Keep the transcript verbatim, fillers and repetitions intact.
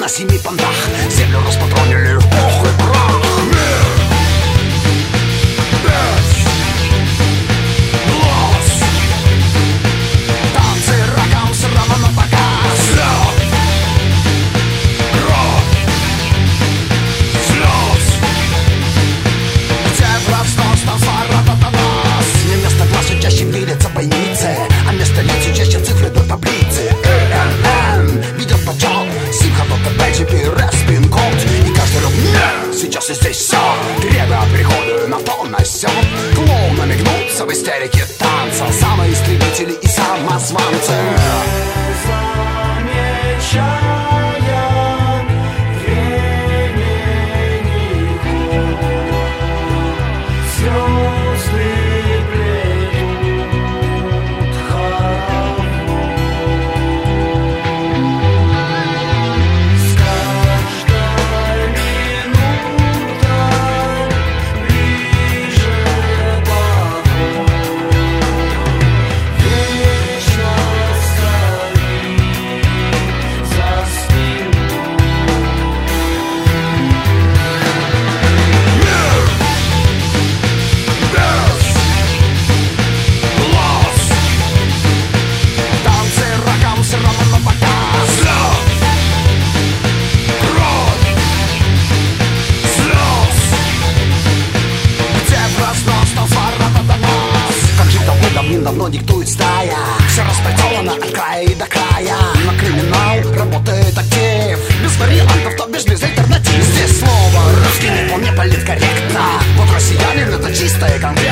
семи понтах. Землю распатронили в пух и прах. Мир без глаз. Танцы раком срама на показ. Свет, кровь, слез. Где враждос на свара-та-та-нас. Не вместо глаза чаще видятся бойницы, а вместо лиц чаще цифры до таблицы. ЭНН ведет подсчет. Симха-дота, бэджипи, рэс-пин-код. И каждый рок нет, сейчас и здесь все. Требуя приходы на то на сё. Клоунами гнутся в истерике танца. Самые истребители и самозванцы. Давно диктует стая. Все распределено от края и до края. На криминал работает актив. Без вариантов, то бишь без альтернатив. Здесь слово русский не вполне политкорректно. Вот россиянин — это чистое конкретно.